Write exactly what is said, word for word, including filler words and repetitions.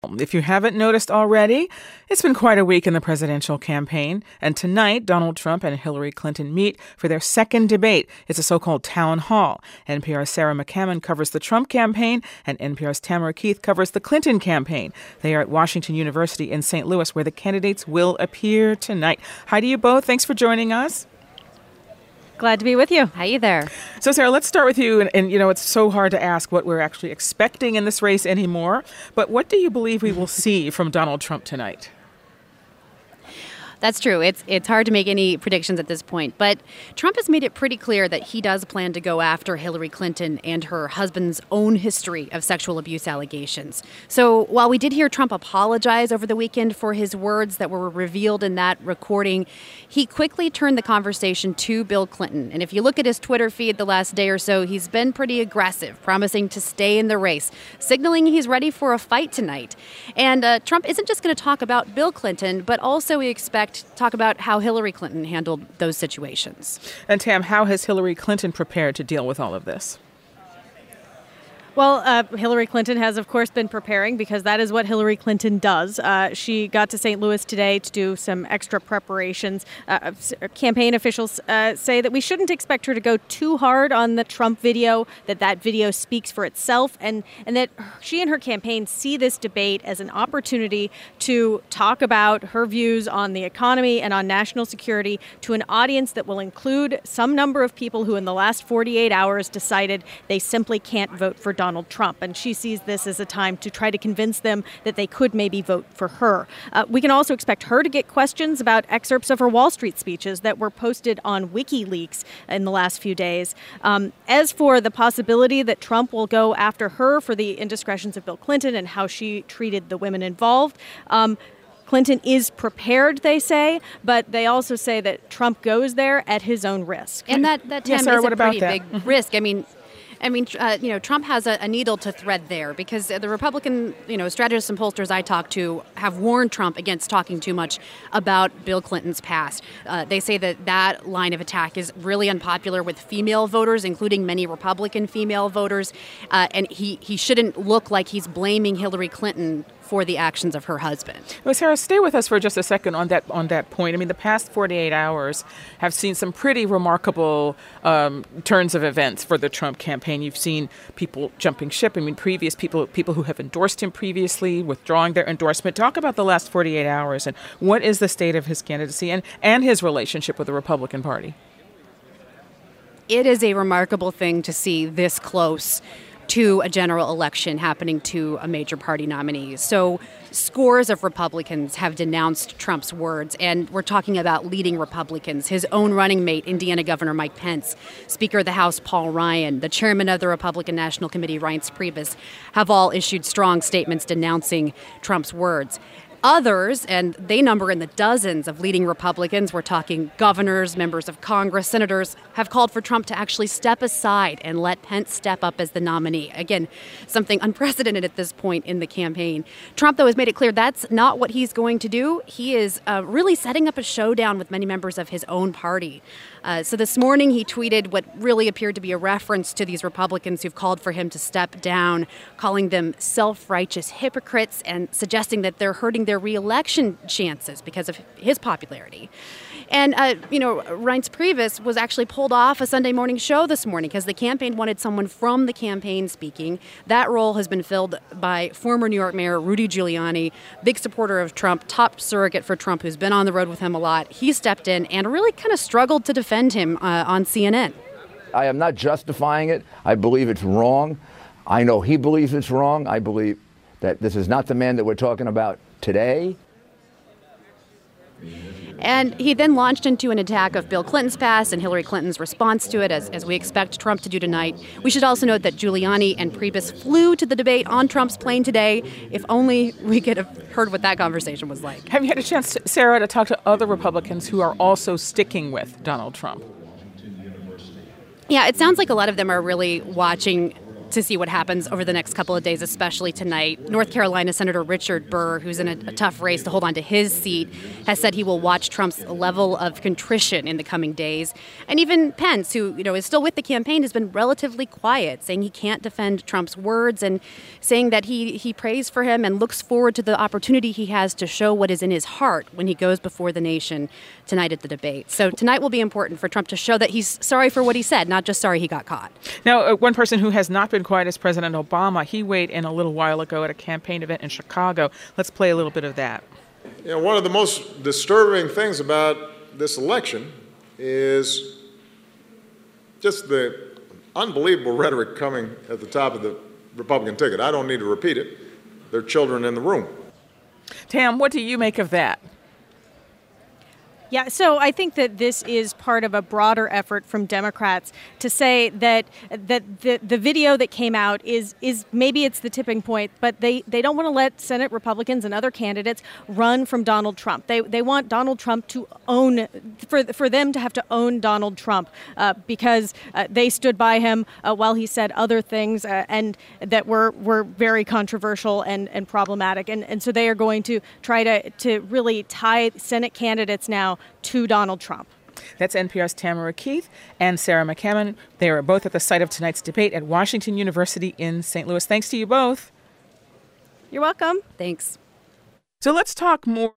If you haven't noticed already, it's been quite a week in the presidential campaign. And tonight, Donald Trump and Hillary Clinton meet for their second debate. It's a so-called town hall. N P R's Sarah McCammon covers the Trump campaign, and N P R's Tamara Keith covers the Clinton campaign. They are at Washington University in Saint Louis, where the candidates will appear tonight. Hi to you both. Thanks for joining us. Glad to be with you. Hi there. So, Sarah, let's start with you. And, and, you know, it's so hard to ask what we're actually expecting in this race anymore. But what do you believe we will see from Donald Trump tonight? That's true. It's it's hard to make any predictions at this point. But Trump has made it pretty clear that he does plan to go after Hillary Clinton and her husband's own history of sexual abuse allegations. So while we did hear Trump apologize over the weekend for his words that were revealed in that recording, he quickly turned the conversation to Bill Clinton. And if you look at his Twitter feed the last day or so, he's been pretty aggressive, promising to stay in the race, signaling he's ready for a fight tonight. And uh, Trump isn't just going to talk about Bill Clinton, but also we expect talk about how Hillary Clinton handled those situations. And Tam, how has Hillary Clinton prepared to deal with all of this? Well, uh, Hillary Clinton has, of course, been preparing because that is what Hillary Clinton does. Uh, she got to Saint Louis today to do some extra preparations. Uh, campaign officials uh, say that we shouldn't expect her to go too hard on the Trump video, that that video speaks for itself, and, and that she and her campaign see this debate as an opportunity to talk about her views on the economy and on national security to an audience that will include some number of people who in the last forty-eight hours decided they simply can't vote for Donald Trump. And she sees this as a time to try to convince them that they could maybe vote for her. Uh, we can also expect her to get questions about excerpts of her Wall Street speeches that were posted on WikiLeaks in the last few days. Um, as for the possibility that Trump will go after her for the indiscretions of Bill Clinton and how she treated the women involved, um, Clinton is prepared, they say, but they also say that Trump goes there at his own risk. And that, that yeah, Tam, Sarah, is what a about pretty that? big risk. I mean, I mean, uh, you know, Trump has a, a needle to thread there because the Republican, you know, strategists and pollsters I talk to have warned Trump against talking too much about Bill Clinton's past. Uh, they say that that line of attack is really unpopular with female voters, including many Republican female voters, uh, and he, he shouldn't look like he's blaming Hillary Clinton for the actions of her husband. Well, Sarah, stay with us for just a second on that on that point. I mean, the past forty-eight hours have seen some pretty remarkable um, turns of events for the Trump campaign. You've seen people jumping ship. I mean, previous people people who have endorsed him previously withdrawing their endorsement. Talk about the last forty-eight hours and what is the state of his candidacy and, and his relationship with the Republican Party. It is a remarkable thing to see this close to a general election happening to a major party nominee. So scores of Republicans have denounced Trump's words, and we're talking about leading Republicans. His own running mate, Indiana Governor Mike Pence, Speaker of the House Paul Ryan, the chairman of the Republican National Committee, Reince Priebus, have all issued strong statements denouncing Trump's words. Others, and they number in the dozens of leading Republicans, we're talking governors, members of Congress, senators, have called for Trump to actually step aside and let Pence step up as the nominee. Again, something unprecedented at this point in the campaign. Trump, though, has made it clear that's not what he's going to do. He is uh, really setting up a showdown with many members of his own party. Uh, so this morning he tweeted what really appeared to be a reference to these Republicans who've called for him to step down, calling them self-righteous hypocrites and suggesting that they're hurting their re-election chances because of his popularity. And, uh, you know, Reince Priebus was actually pulled off a Sunday morning show this morning because the campaign wanted someone from the campaign speaking. That role has been filled by former New York Mayor Rudy Giuliani, big supporter of Trump, top surrogate for Trump, who's been on the road with him a lot. He stepped in and really kind of struggled to defend him uh, on C N N. I am not justifying it. I believe it's wrong. I know he believes it's wrong. I believe that this is not the man that we're talking about today. And he then launched into an attack of Bill Clinton's past and Hillary Clinton's response to it, as, as we expect Trump to do tonight. We should also note that Giuliani and Priebus flew to the debate on Trump's plane today. If only we could have heard what that conversation was like. Have you had a chance, Sarah, to talk to other Republicans who are also sticking with Donald Trump? Yeah, it sounds like a lot of them are really watching to see what happens over the next couple of days, especially tonight. North Carolina Senator Richard Burr, who's in a, a tough race to hold on to his seat, has said he will watch Trump's level of contrition in the coming days. And even Pence, who you know is still with the campaign, has been relatively quiet, saying he can't defend Trump's words and saying that he, he prays for him and looks forward to the opportunity he has to show what is in his heart when he goes before the nation tonight at the debate. So tonight will be important for Trump to show that he's sorry for what he said, not just sorry he got caught. Now, uh, one person who has not been quiet is President Obama. He weighed in a little while ago at a campaign event in Chicago. Let's play a little bit of that. You know, one of the most disturbing things about this election is just the unbelievable rhetoric coming at the top of the Republican ticket. I don't need to repeat it. There are children in the room. Tam, what do you make of that? Yeah, so I think that this is part of a broader effort from Democrats to say that that the, the video that came out is is maybe it's the tipping point, but they, they don't want to let Senate Republicans and other candidates run from Donald Trump. They they want Donald Trump to own, for for them to have to own Donald Trump uh, because uh, they stood by him uh, while he said other things uh, and that were were very controversial and, and problematic. And and so they are going to try to, to really tie Senate candidates now to Donald Trump. That's N P R's Tamara Keith and Sarah McCammon. They are both at the site of tonight's debate at Washington University in Saint Louis. Thanks to you both. You're welcome. Thanks. So let's talk more.